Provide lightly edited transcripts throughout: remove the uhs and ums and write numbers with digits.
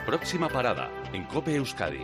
Próxima parada, en COPE Euskadi.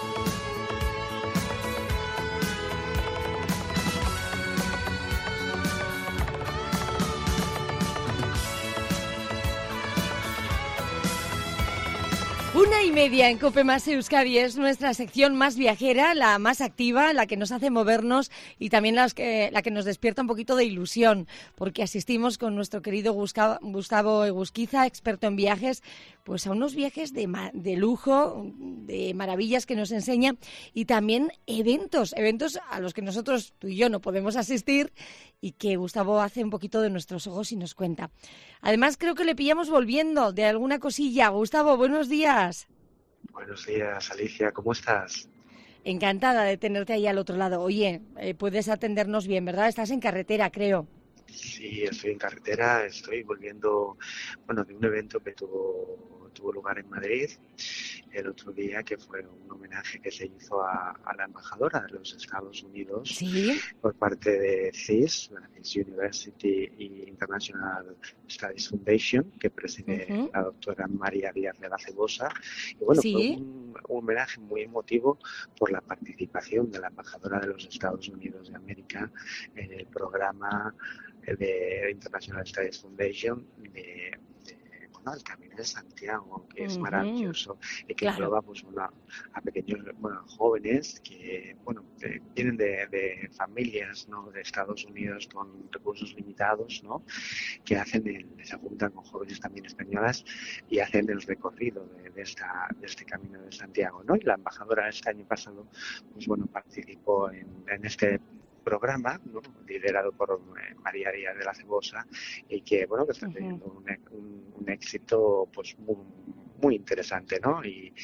Una y media en COPE más Euskadi es nuestra sección más viajera, la más activa, la que nos hace movernos y también la que nos despierta un poquito de ilusión, porque asistimos con nuestro querido Gustavo Egusquiza, experto en viajes, pues a unos viajes de lujo, de maravillas que nos enseña y también eventos a los que nosotros, tú y yo, no podemos asistir y que Gustavo hace un poquito de nuestros ojos y nos cuenta. Además, creo que le pillamos volviendo de alguna cosilla. Gustavo, buenos días. Buenos días, Alicia, ¿cómo estás? Encantada de tenerte ahí al otro lado. Oye, puedes atendernos bien, ¿verdad? Estás en carretera, creo. Sí, estoy en carretera, estoy volviendo, de un evento que tuvo lugar en Madrid el otro día, que fue un homenaje que se hizo a la embajadora de los Estados Unidos. ¿Sí? Por parte de CIS, la CIS University International Studies Foundation, que preside la doctora María Díaz de la Cebosa. Y bueno, ¿Sí? fue un homenaje muy emotivo por la participación de la embajadora de los Estados Unidos de América en el programa de International Studies Foundation el Camino de Santiago, que es maravilloso y que engloba a pequeños, jóvenes que vienen de familias, ¿no?, de Estados Unidos con recursos limitados, ¿no?, que se juntan con jóvenes también españolas y hacen el recorrido de este Camino de Santiago, ¿no? Y la embajadora este año pasado, participó en este programa, ¿no?, liderado por María Díaz de la Cebosa, y que está teniendo un éxito pues muy interesante, ¿no? Y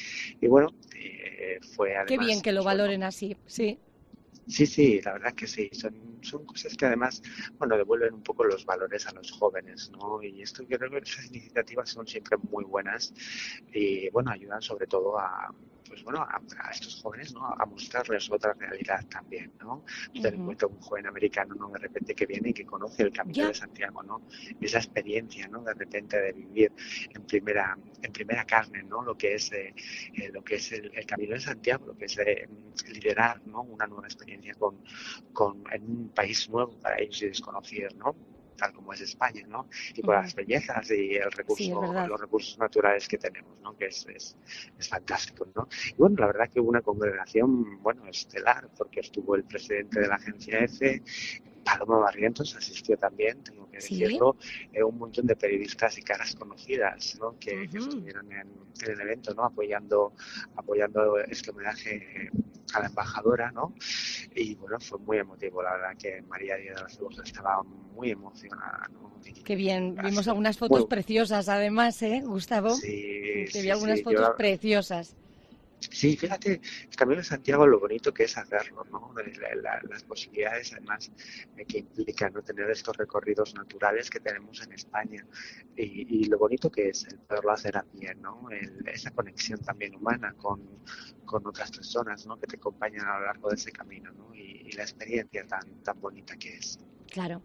fue además... Qué bien que lo valoren así, sí. Sí, la verdad que sí. Son cosas que además, devuelven un poco los valores a los jóvenes, ¿no? Y esto, yo creo que esas iniciativas son siempre muy buenas y, ayudan sobre todo a estos jóvenes, ¿no?, a mostrarles otra realidad también, ¿no? Tener en cuenta un joven americano, ¿no?, de repente que viene y que conoce el Camino de Santiago, ¿no? Esa experiencia, ¿no?, de repente de vivir en primera carne, ¿no?, lo que es el Camino de Santiago, lo que es liderar, ¿no?, una nueva experiencia en un país nuevo para ellos y desconocido, ¿no?, tal como es España, ¿no? Y con las bellezas y los recursos naturales que tenemos, ¿no?, que es fantástico, ¿no? Y la verdad que hubo una congregación, estelar, porque estuvo el presidente de la agencia EFE, Paloma Barrientos asistió también, tengo que decirlo, un montón de periodistas y caras conocidas, ¿no?, que estuvieron en el evento, ¿no?, apoyando este homenaje a la embajadora, ¿no? Y fue muy emotivo, la verdad que María Díaz de la Cebosa estaba muy emocionada, ¿no? Qué bien, vimos algunas fotos preciosas además, Gustavo? Sí, Te vi algunas fotos preciosas. Sí, fíjate, el Camino de Santiago, lo bonito que es hacerlo, ¿no? Las posibilidades, además, que implica, ¿no?, tener estos recorridos naturales que tenemos en España y lo bonito que es el poderlo hacer a pie, ¿no? Esa conexión también humana con otras personas, ¿no?, que te acompañan a lo largo de ese camino, ¿no? Y la experiencia tan bonita que es. Claro.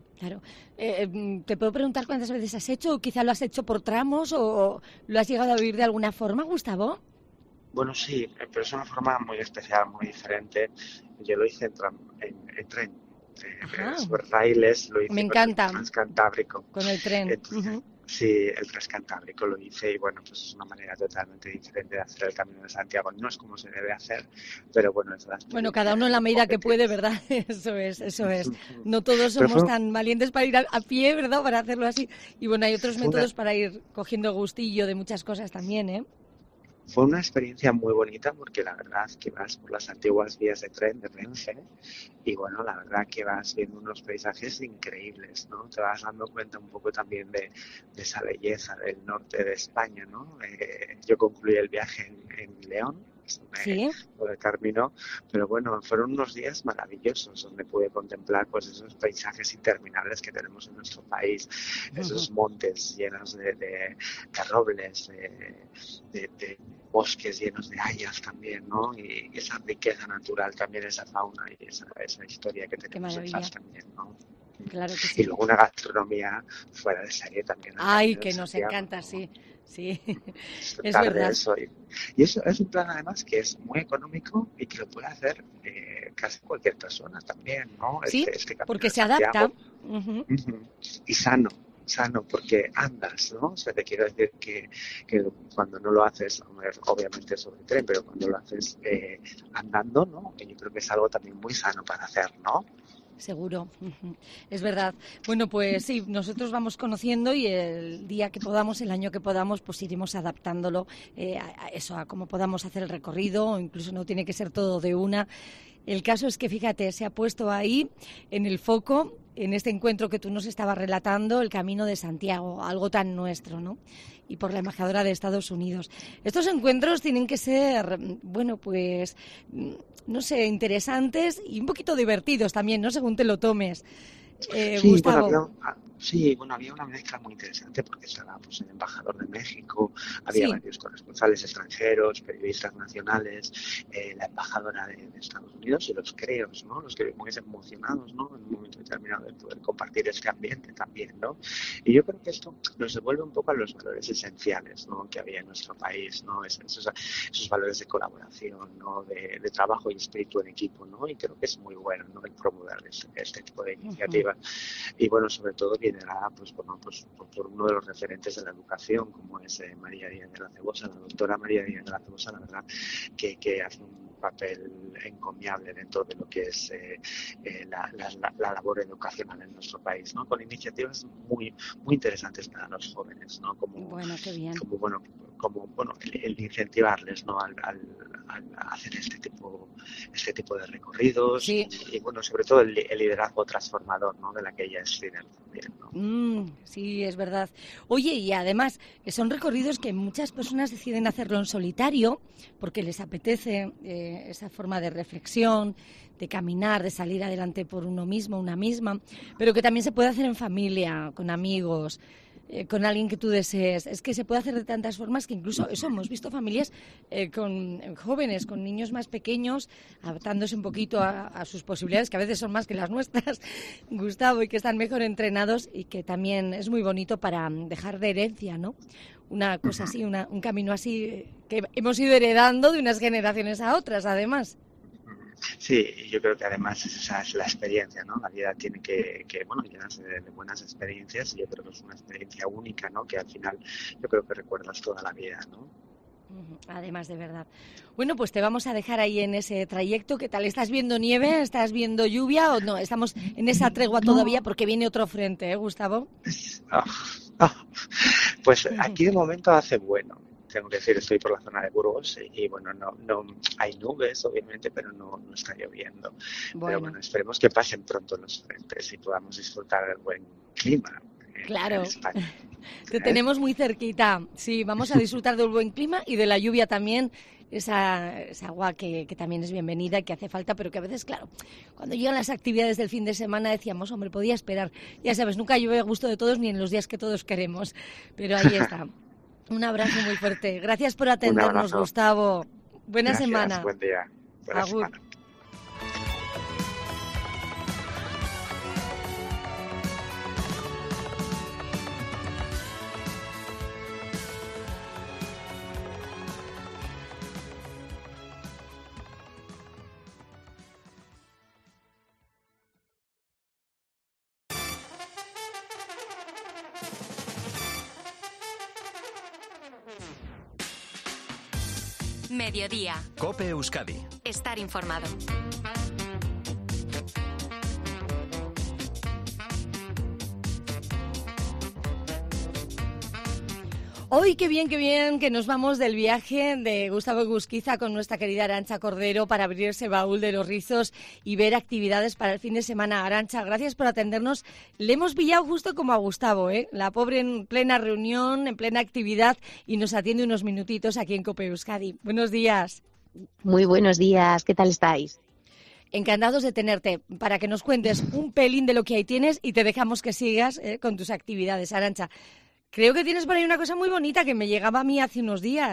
¿Te puedo preguntar cuántas veces has hecho? ¿O quizá lo has hecho por tramos o lo has llegado a vivir de alguna forma, Gustavo? Bueno, sí, pero es una forma muy especial, muy diferente. Yo lo hice en tren, sobre raíles, lo hice. Me encanta. Con el Transcantábrico. Con el tren. Entonces, sí, el Transcantábrico lo hice y es una manera totalmente diferente de hacer el Camino de Santiago. No es como se debe hacer, pero es la experiencia. Cada uno en la medida que puede, ¿verdad? Eso es. No todos somos tan valientes para ir a pie, ¿verdad? Para hacerlo así. Y hay otros métodos para ir cogiendo gustillo de muchas cosas también, ¿eh? Fue una experiencia muy bonita porque la verdad es que vas por las antiguas vías de tren de Renfe y la verdad que vas viendo unos paisajes increíbles, ¿no? Te vas dando cuenta un poco también de esa belleza del norte de España, ¿no? Yo concluí el viaje en León, por el Carmino, pero fueron unos días maravillosos donde pude contemplar esos paisajes interminables que tenemos en nuestro país, esos montes llenos de robles, de bosques llenos de hayas también, ¿no? Y esa riqueza natural también, esa fauna y esa historia que tenemos detrás también, ¿no? Claro que sí. Y luego una gastronomía fuera de serie también. Ay, que nos encanta, sí. Sí, es verdad. Eso. Y eso es un plan además que es muy económico y que lo puede hacer casi cualquier persona también, ¿no? Sí, porque se adapta. Y sano, porque andas, ¿no? O sea, te quiero decir que cuando no lo haces, obviamente sobre tren, pero cuando lo haces andando, ¿no? Yo creo que es algo también muy sano para hacer, ¿no? Seguro, es verdad. Bueno, pues sí, nosotros vamos conociendo y el día que podamos, el año que podamos, pues iremos adaptándolo a eso, a cómo podamos hacer el recorrido, o incluso no tiene que ser todo de una. El caso es que, fíjate, se ha puesto ahí en el foco, en este encuentro que tú nos estabas relatando, el Camino de Santiago, algo tan nuestro, ¿no? Y por la embajadora de Estados Unidos. Estos encuentros tienen que ser, bueno, pues, no sé, interesantes y un poquito divertidos también, ¿no? Según te lo tomes. Sí, Gustavo. había una mezcla muy interesante porque estaba pues, el embajador de México, había varios corresponsales extranjeros, periodistas nacionales, la embajadora de Estados Unidos y los creos, ¿no? Los que muy emocionados, ¿no? En un momento determinado de poder compartir este ambiente también, ¿no? Y yo creo que esto nos devuelve un poco a los valores esenciales, ¿no? Que había en nuestro país, ¿no? Esos valores de colaboración, ¿no? De trabajo y espíritu en equipo, ¿no? Y creo que es muy bueno, ¿no? El promover este tipo de iniciativas. Y bueno, sobre todo liderada pues por uno de los referentes de la educación, como es María Díaz de la Cebosa, la doctora María Díaz de la Cebosa, la verdad que hace un papel encomiable dentro de lo que es la labor educacional en nuestro país, ¿no? Con iniciativas muy interesantes para los jóvenes, ¿no? Bueno, qué bien. El incentivarles, ¿no? al hacer este tipo de recorridos. Sí. Y bueno, sobre todo el liderazgo transformador, ¿no? De la que ella es líder también, ¿no? Sí, es verdad. Oye, y además son recorridos que muchas personas deciden hacerlo en solitario porque les apetece esa forma de reflexión, de caminar, de salir adelante por uno mismo, una misma, pero que también se puede hacer en familia, con amigos, con alguien que tú desees. Es que se puede hacer de tantas formas que incluso eso, hemos visto familias con jóvenes, con niños más pequeños, adaptándose un poquito a sus posibilidades, que a veces son más que las nuestras, Gustavo, y que están mejor entrenados y que también es muy bonito para dejar de herencia, ¿no? Una cosa así, un camino así que hemos ido heredando de unas generaciones a otras, además. Sí, yo creo que además esa es la experiencia, ¿no? La vida tiene que llenarse de buenas experiencias y yo creo que es una experiencia única, ¿no? Que al final yo creo que recuerdas toda la vida, ¿no? Además, de verdad. Bueno, pues te vamos a dejar ahí en ese trayecto. ¿Qué tal? ¿Estás viendo nieve? ¿Estás viendo lluvia? ¿O no? Estamos en esa tregua todavía porque viene otro frente, ¿eh, Gustavo? Pues aquí de momento hace bueno. Tengo que decir, estoy por la zona de Burgos y bueno, no hay nubes, obviamente, pero no está lloviendo. Bueno. Pero bueno, esperemos que pasen pronto los frentes y podamos disfrutar del buen clima. Claro, te tenemos muy cerquita. Sí, vamos a disfrutar del buen clima y de la lluvia también. Esa agua que también es bienvenida y que hace falta, pero que a veces, claro, cuando llegan las actividades del fin de semana decíamos, hombre, podía esperar. Ya sabes, nunca llueve a gusto de todos ni en los días que todos queremos, pero ahí está. Un abrazo muy fuerte. Gracias por atendernos, Gustavo. Buena semana. Buen día. Buena semana. Mediodía. COPE Euskadi. Estar informado. Hoy qué bien que nos vamos del viaje de Gustavo Egusquiza con nuestra querida Arantxa Cordero para abrir ese baúl de los rizos y ver actividades para el fin de semana. Arantxa, gracias por atendernos. Le hemos pillado justo como a Gustavo, ¿eh? La pobre en plena reunión, en plena actividad y nos atiende unos minutitos aquí en COPE Euskadi. Buenos días. Muy buenos días, ¿qué tal estáis? Encantados de tenerte para que nos cuentes un pelín de lo que ahí tienes y te dejamos que sigas con tus actividades, Arantxa. Creo que tienes por ahí una cosa muy bonita que me llegaba a mí hace unos días.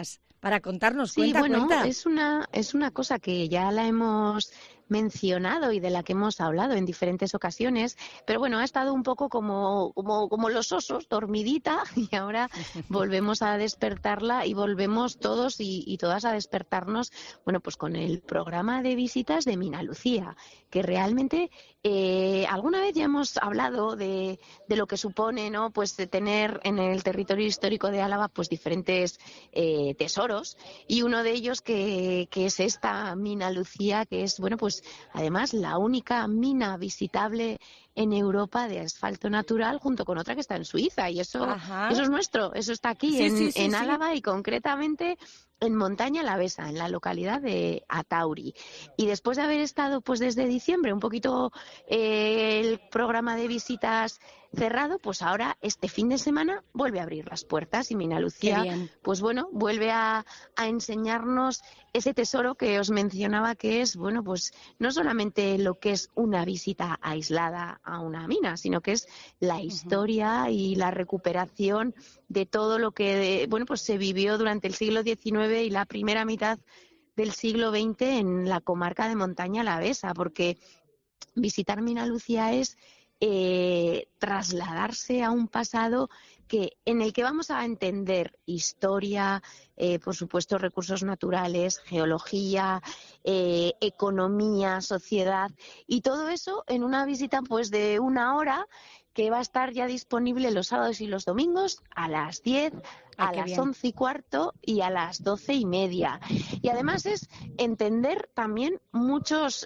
para contarnos. Sí, bueno, Cuenta. es una cosa que ya la hemos mencionado y de la que hemos hablado en diferentes ocasiones, pero bueno, ha estado un poco como los osos, dormidita, y ahora volvemos a despertarla y volvemos todos y todas a despertarnos, bueno, pues con el programa de visitas de Mina Lucía, que realmente alguna vez ya hemos hablado de lo que supone, ¿no? Pues de tener en el territorio histórico de Álava pues diferentes tesoros, y uno de ellos que es esta Mina Lucía, que es, bueno, pues además la única mina visitable en Europa de asfalto natural, junto con otra que está en Suiza, y eso es nuestro, eso está aquí en Álava, y concretamente en Montaña Alavesa, en la localidad de Atauri. Y después de haber estado pues desde diciembre un poquito el programa de visitas cerrado, pues ahora este fin de semana vuelve a abrir las puertas, y Mina Lucía pues bueno, vuelve a enseñarnos ese tesoro que os mencionaba, que es, bueno, pues no solamente lo que es una visita aislada a una mina, sino que es la historia y la recuperación de todo lo que, bueno, pues se vivió durante el siglo XIX y la primera mitad del siglo XX en la comarca de Montaña Alavesa, porque visitar Mina Lucía es trasladarse a un pasado en el que vamos a entender historia, por supuesto recursos naturales, geología, economía, sociedad, y todo eso en una visita pues de 1 hora, que va a estar ya disponible los sábados y los domingos a las 10, a las 11:15 y a las 12:30. Y además es entender también muchos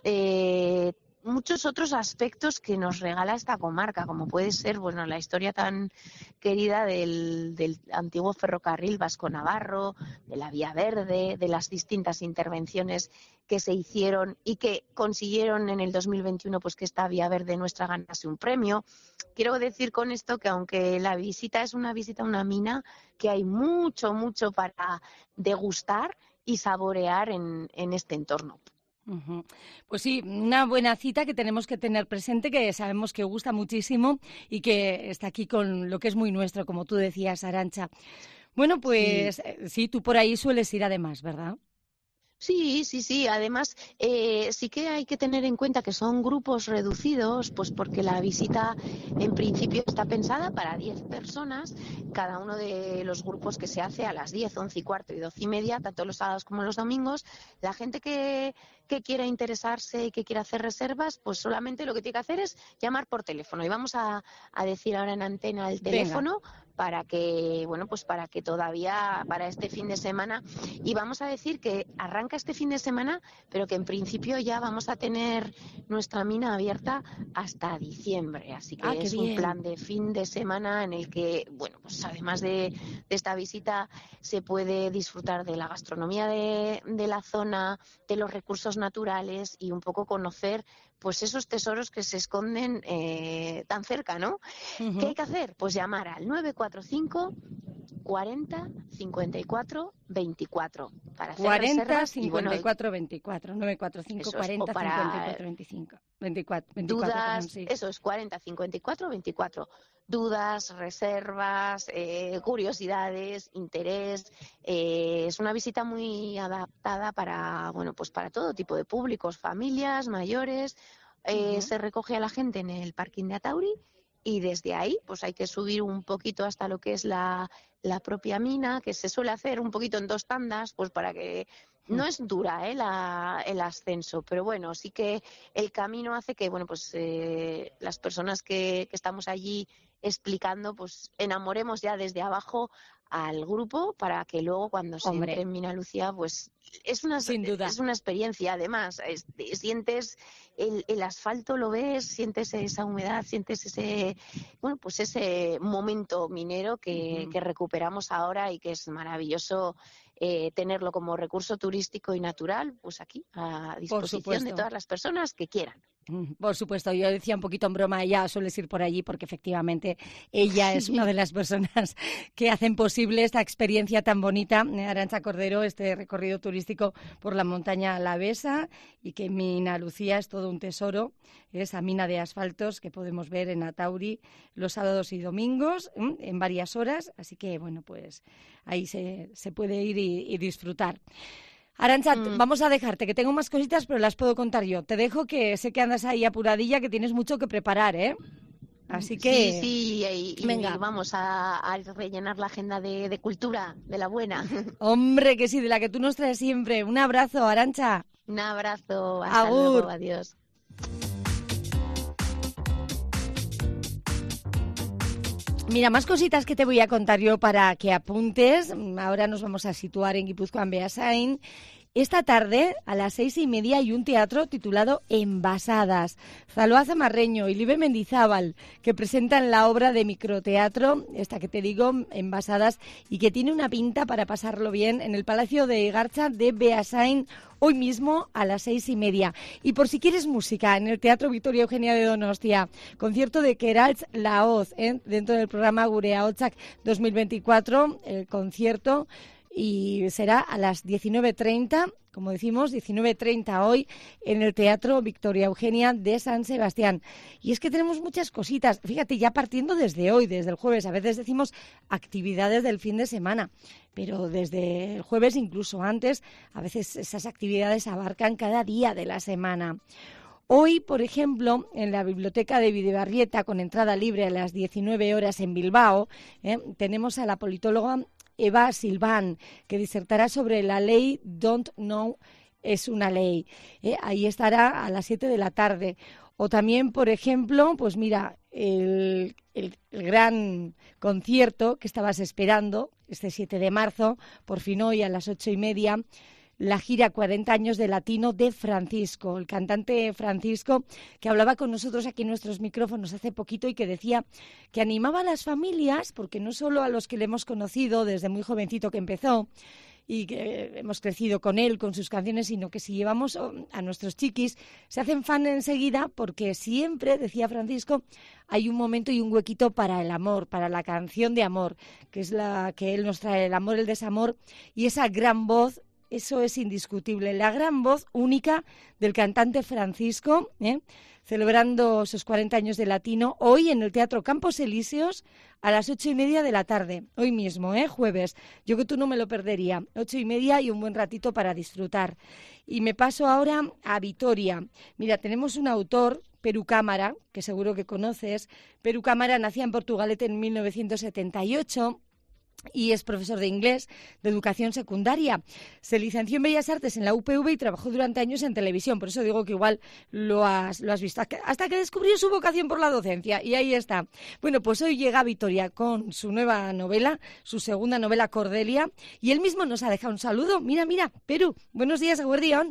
otros aspectos que nos regala esta comarca, como puede ser, bueno, la historia tan querida del antiguo ferrocarril vasco-navarro, de la Vía Verde, de las distintas intervenciones que se hicieron y que consiguieron en el 2021 pues que esta Vía Verde nuestra ganase un premio. Quiero decir con esto que aunque la visita es una visita a una mina, que hay mucho para degustar y saborear en este entorno. Pues sí, una buena cita que tenemos que tener presente, que sabemos que gusta muchísimo y que está aquí con lo que es muy nuestro, como tú decías, Arantxa. Bueno, pues sí, tú por ahí sueles ir además, ¿verdad? Sí. Además, sí que hay que tener en cuenta que son grupos reducidos, pues porque la visita en principio está pensada para 10 personas, cada uno de los grupos que se hace a las 10, 11:15 y 12:30, tanto los sábados como los domingos. La gente que quiera interesarse y que quiera hacer reservas, pues solamente lo que tiene que hacer es llamar por teléfono. Y vamos a decir ahora en antena el teléfono. Venga. Para que, bueno, pues para que todavía, para este fin de semana, y vamos a decir que arranca este fin de semana, pero que en principio ya vamos a tener nuestra mina abierta hasta diciembre, así que es un plan de fin de semana en el que, bueno, pues además de esta visita se puede disfrutar de la gastronomía de la zona, de los recursos naturales y un poco conocer pues esos tesoros que se esconden tan cerca, ¿no? ¿Qué hay que hacer? Pues llamar al 945 40 54 24 para hacer 40 reservas 54 24 945 40 54 25 24 dudas, perdón, sí. Eso es 40 54 24. Dudas, reservas, curiosidades, interés. Es una visita muy adaptada para, bueno, pues para todo tipo de públicos, familias, mayores. Se recoge a la gente en el parking de Atauri, y desde ahí pues hay que subir un poquito hasta lo que es la propia mina, que se suele hacer un poquito en 2 tandas, pues para que no es dura el ascenso, pero bueno, sí que el camino hace que, bueno, pues las personas que estamos allí explicando, pues enamoremos ya desde abajo al grupo, para que luego cuando se entre en Mina Lucía, pues sin duda. Es una experiencia. Además, sientes el asfalto, lo ves, sientes esa humedad, sientes ese, bueno, pues ese momento minero que recuperamos ahora, y que es maravilloso tenerlo como recurso turístico y natural, pues aquí a disposición de todas las personas que quieran. Por supuesto, yo decía un poquito en broma, ella sueles ir por allí porque efectivamente ella es una de las personas que hacen posible esta experiencia tan bonita, Arantxa Cordero, este recorrido turístico por la montaña alavesa, y que Mina Lucía es todo un tesoro, esa mina de asfaltos que podemos ver en Atauri los sábados y domingos en varias horas, así que bueno, pues ahí se puede ir y disfrutar. Arantxa, vamos a dejarte, que tengo más cositas, pero las puedo contar yo. Te dejo, que sé que andas ahí apuradilla, que tienes mucho que preparar, ¿eh? Así que... Sí, venga. Y vamos a rellenar la agenda de cultura, de la buena. Hombre, que sí, de la que tú nos traes siempre. Un abrazo, Arantxa. Un abrazo, hasta Agur. luego, adiós. Mira, más cositas que te voy a contar yo para que apuntes. Ahora nos vamos a situar en Guipúzcoa, en Beasain. Esta tarde, a las 6:30, hay un teatro titulado Envasadas. Zaloa Zamarreño y Libe Mendizábal, que presentan la obra de microteatro, esta que te digo, Envasadas, y que tiene una pinta para pasarlo bien en el Palacio de Egartza de Beasain, hoy mismo a las 6:30. Y por si quieres música, en el Teatro Victoria Eugenia de Donostia, concierto de Queraltz Laoz, dentro del programa Gurea Hotzak 2024, el concierto, y será a las 19:30, como decimos, 19:30 hoy, en el Teatro Victoria Eugenia de San Sebastián. Y es que tenemos muchas cositas, fíjate, ya partiendo desde hoy, desde el jueves, a veces decimos actividades del fin de semana, pero desde el jueves, incluso antes, a veces esas actividades abarcan cada día de la semana. Hoy, por ejemplo, en la Biblioteca de Bidebarrieta, con entrada libre a las 19 horas en Bilbao, tenemos a la politóloga Eva Silván, que disertará sobre la ley Don't Know es una ley. Ahí estará a las 7 de la tarde. O también, por ejemplo, pues mira, el gran concierto que estabas esperando, este 7 de marzo, por fin hoy a las 8:30, la gira 40 años de Latino de Francisco, el cantante Francisco, que hablaba con nosotros aquí en nuestros micrófonos hace poquito y que decía que animaba a las familias, porque no solo a los que le hemos conocido desde muy jovencito que empezó y que hemos crecido con él, con sus canciones, sino que si llevamos a nuestros chiquis, se hacen fan enseguida, porque siempre, decía Francisco, hay un momento y un huequito para el amor, para la canción de amor, que es la que él nos trae, el amor, el desamor, y esa gran voz. Eso es indiscutible, la gran voz única del cantante Francisco, celebrando sus 40 años de Latino, hoy en el Teatro Campos Elíseos a las 8:30 de la tarde, hoy mismo, jueves. Yo que tú no me lo perdería, 8:30 y un buen ratito para disfrutar. Y me paso ahora a Vitoria. Mira, tenemos un autor, Peru Cámara, que seguro que conoces. Peru Cámara nacía en Portugalete en 1978... y es profesor de inglés, de educación secundaria. Se licenció en Bellas Artes en la UPV y trabajó durante años en televisión. Por eso digo que igual lo has visto. Hasta que descubrió su vocación por la docencia. Y ahí está. Bueno, pues hoy llega a Vitoria con su nueva novela, su segunda novela, Cordelia. Y él mismo nos ha dejado un saludo. Mira, Peru. Buenos días, Eguerdión.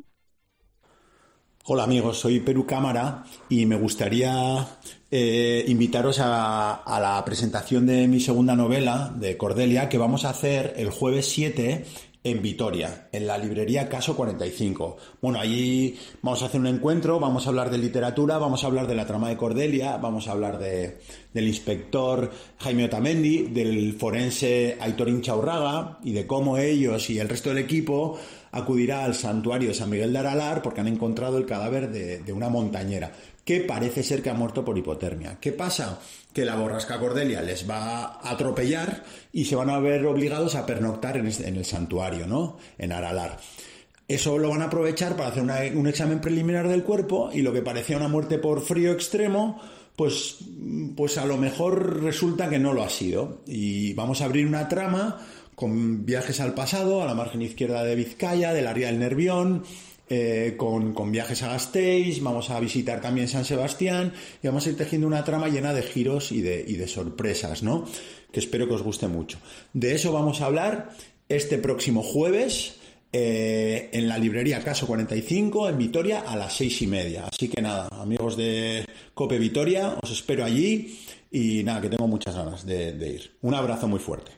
Hola amigos, soy Peru Cámara y me gustaría invitaros a la presentación de mi segunda novela, de Cordelia, que vamos a hacer el jueves 7 en Vitoria, en la librería Caso 45. Bueno, allí vamos a hacer un encuentro, vamos a hablar de literatura, vamos a hablar de la trama de Cordelia, vamos a hablar del inspector Jaime Otamendi, del forense Aitor Inchaurraga y de cómo ellos y el resto del equipo acudirá al santuario de San Miguel de Aralar porque han encontrado el cadáver de una montañera que parece ser que ha muerto por hipotermia. ¿Qué pasa? Que la borrasca Cordelia les va a atropellar y se van a ver obligados a pernoctar en el santuario, ¿no? En Aralar. Eso lo van a aprovechar para hacer un examen preliminar del cuerpo y lo que parecía una muerte por frío extremo, pues a lo mejor resulta que no lo ha sido. Y vamos a abrir una trama con viajes al pasado, a la margen izquierda de Vizcaya, de la ría del Nervión, con viajes a Gasteiz, vamos a visitar también San Sebastián y vamos a ir tejiendo una trama llena de giros y de sorpresas, ¿no? Que espero que os guste mucho. De eso vamos a hablar este próximo jueves en la librería Caso 45 en Vitoria a las 6:30. Así que nada, amigos de Cope Vitoria, os espero allí y nada, que tengo muchas ganas de ir. Un abrazo muy fuerte.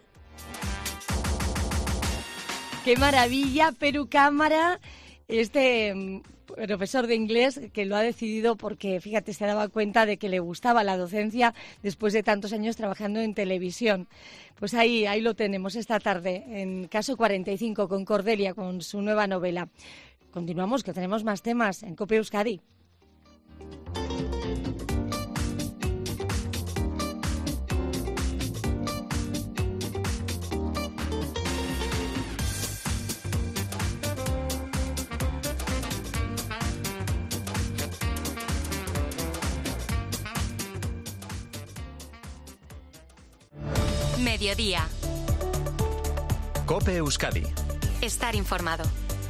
¡Qué maravilla, Peru Cámara! Este profesor de inglés que lo ha decidido porque, fíjate, se daba cuenta de que le gustaba la docencia después de tantos años trabajando en televisión. Pues ahí lo tenemos esta tarde, en Caso 45, con Cordelia, con su nueva novela. Continuamos, que tenemos más temas en COPE Euskadi. Mediodía. COPE Euskadi. Estar informado.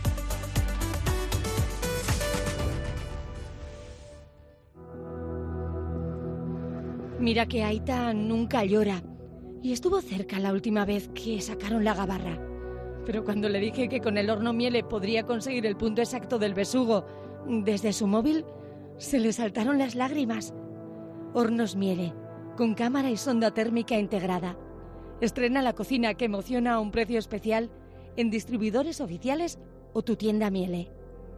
Mira que Aita nunca llora. Y estuvo cerca la última vez que sacaron la gabarra. Pero cuando le dije que con el horno Miele podría conseguir el punto exacto del besugo desde su móvil, se le saltaron las lágrimas. Hornos Miele, con cámara y sonda térmica integrada. Estrena la cocina que emociona a un precio especial en distribuidores oficiales o tu tienda Miele.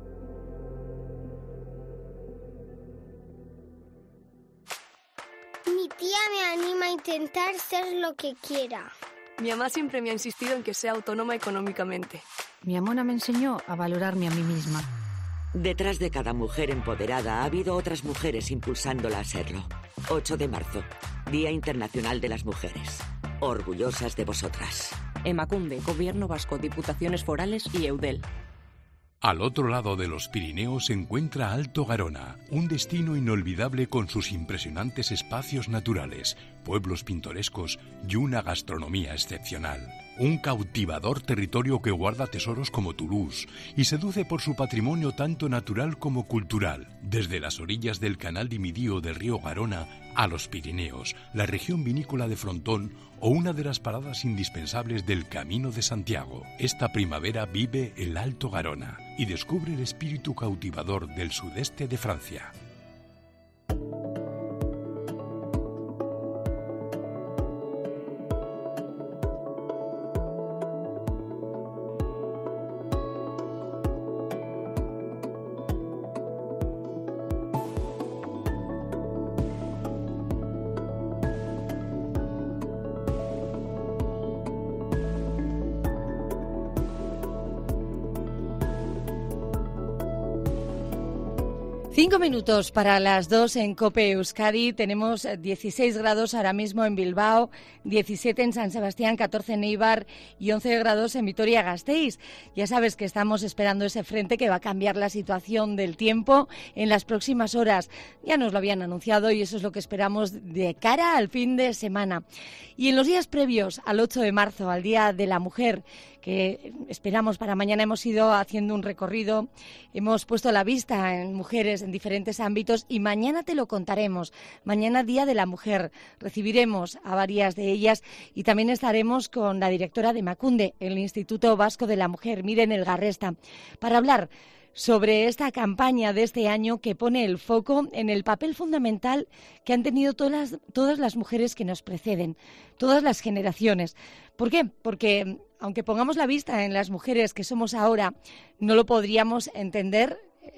Mi tía me anima a intentar ser lo que quiera. Mi mamá siempre me ha insistido en que sea autónoma económicamente. Mi amona me enseñó a valorarme a mí misma. Detrás de cada mujer empoderada ha habido otras mujeres impulsándola a serlo. 8 de marzo, Día Internacional de las Mujeres. Orgullosas de vosotras. Emakunde, Gobierno Vasco, Diputaciones Forales y Eudel. Al otro lado de los Pirineos se encuentra Alto Garona, un destino inolvidable con sus impresionantes espacios naturales, pueblos pintorescos y una gastronomía excepcional. Un cautivador territorio que guarda tesoros como Toulouse y seduce por su patrimonio tanto natural como cultural. Desde las orillas del canal Dimidío del río Garona a los Pirineos, la región vinícola de Frontón o una de las paradas indispensables del Camino de Santiago. Esta primavera vive el Alto Garona y descubre el espíritu cautivador del sudeste de Francia. Cinco minutos para las 2 en COPE Euskadi. Tenemos 16 grados ahora mismo en Bilbao, 17 en San Sebastián, 14 en Eibar y 11 grados en Vitoria-Gasteiz. Ya sabes que estamos esperando ese frente que va a cambiar la situación del tiempo en las próximas horas. Ya nos lo habían anunciado y eso es lo que esperamos de cara al fin de semana. Y en los días previos al 8 de marzo, al Día de la Mujer, que esperamos para mañana, hemos ido haciendo un recorrido, hemos puesto la vista en mujeres en diferentes ámbitos y mañana te lo contaremos. Mañana, Día de la Mujer, recibiremos a varias de ellas y también estaremos con la directora de Emakunde, el Instituto Vasco de la Mujer, Miren Elgarresta, para hablar sobre esta campaña de este año que pone el foco en el papel fundamental que han tenido todas las mujeres que nos preceden, todas las generaciones. ¿Por qué? Porque aunque pongamos la vista en las mujeres que somos ahora, no podríamos entender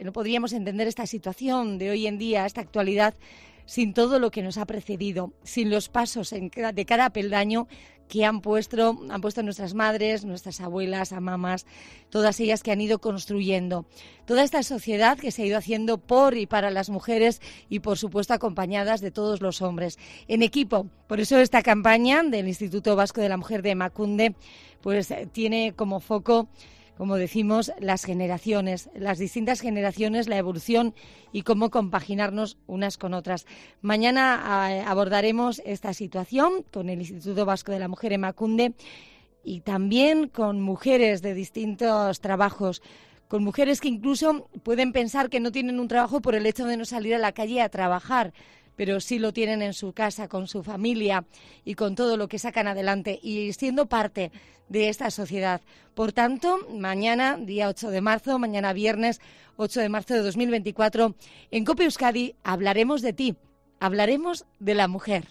esta situación de hoy en día, esta actualidad, sin todo lo que nos ha precedido, sin los pasos de cada peldaño que han puesto nuestras madres, nuestras abuelas, mamás, todas ellas que han ido construyendo. Toda esta sociedad que se ha ido haciendo por y para las mujeres y, por supuesto, acompañadas de todos los hombres, en equipo. Por eso esta campaña del Instituto Vasco de la Mujer de Emakunde pues tiene como foco, como decimos, las generaciones, las distintas generaciones, la evolución y cómo compaginarnos unas con otras. Mañana abordaremos esta situación con el Instituto Vasco de la Mujer Emakunde y también con mujeres de distintos trabajos, con mujeres que incluso pueden pensar que no tienen un trabajo por el hecho de no salir a la calle a trabajar, pero sí lo tienen en su casa, con su familia y con todo lo que sacan adelante y siendo parte de esta sociedad. Por tanto, mañana, día 8 de marzo, mañana viernes 8 de marzo de 2024, en COPE Euskadi hablaremos de ti, hablaremos de la mujer.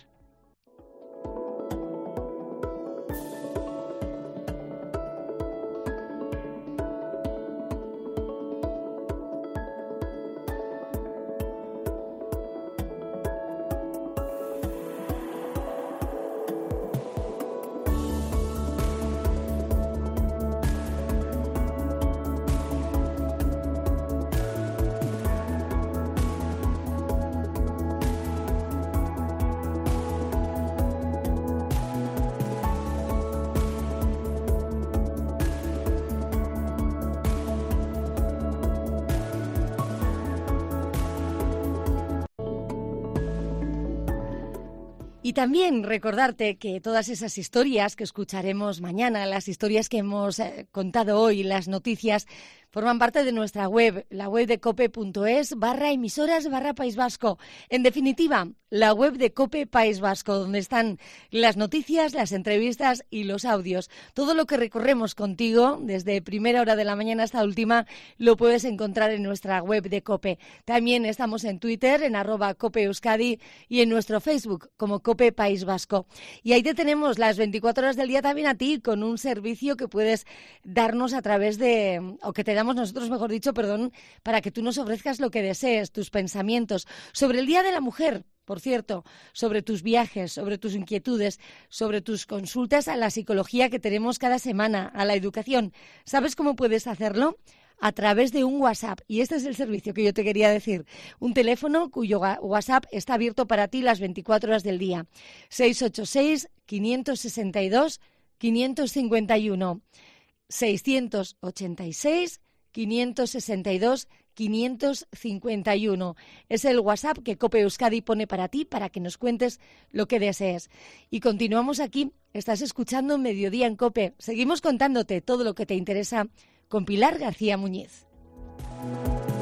Y también recordarte que todas esas historias que escucharemos mañana, las historias que hemos contado hoy, las noticias, forman parte de nuestra web, la web de cope.es/emisoras/País Vasco. En definitiva, la web de COPE País Vasco, donde están las noticias, las entrevistas y los audios. Todo lo que recorremos contigo, desde primera hora de la mañana hasta última, lo puedes encontrar en nuestra web de COPE. También estamos en Twitter, en @COPEEuskadi, y en nuestro Facebook, como COPE País Vasco. Y ahí te tenemos las 24 horas del día también a ti, con un servicio que puedes darnos a través de, o que te damos nosotros, mejor dicho, para que tú nos ofrezcas lo que desees, tus pensamientos sobre el Día de la Mujer, por cierto, sobre tus viajes, sobre tus inquietudes, sobre tus consultas a la psicología que tenemos cada semana, a la educación. ¿Sabes cómo puedes hacerlo? A través de un WhatsApp. Y este es el servicio que yo te quería decir. Un teléfono cuyo WhatsApp está abierto para ti las 24 horas del día. 686-562-551. 686-562-551. Es el WhatsApp que COPE Euskadi pone para ti, para que nos cuentes lo que desees. Y continuamos aquí. Estás escuchando Mediodía en COPE. Seguimos contándote todo lo que te interesa con Pilar García Muñiz.